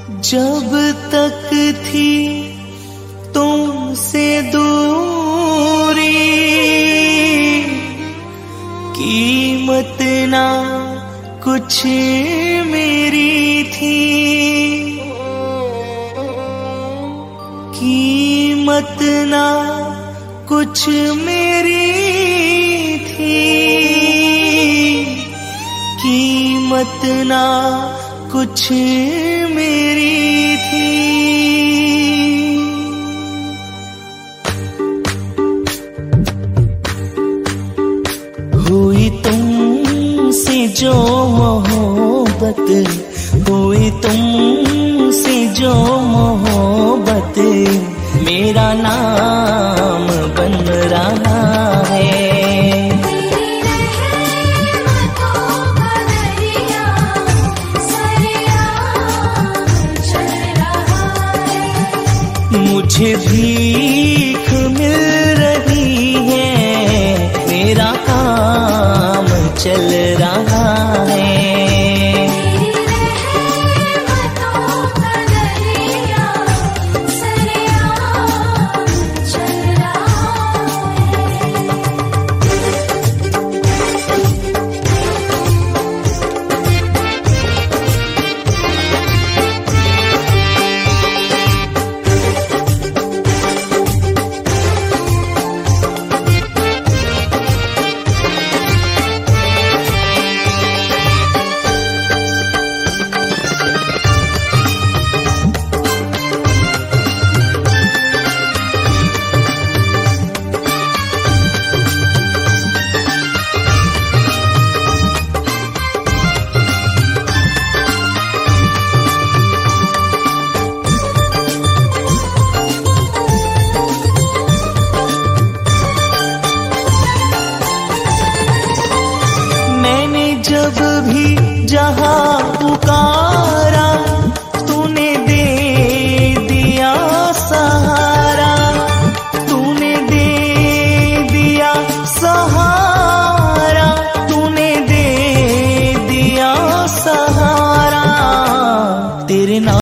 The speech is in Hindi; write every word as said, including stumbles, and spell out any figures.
जब तक थी तुमसे दूरी, कीमत ना कुछ मेरी थी, कीमत ना कुछ मेरी थी, कीमत ना कुछ मेरी थी। हुई तुमसे जो मोहब्बत, हुई तुमसे जो मोहब्बत, मेरा नाम बन रहा है। मुझे भीख मिल रही है, मेरा काम चल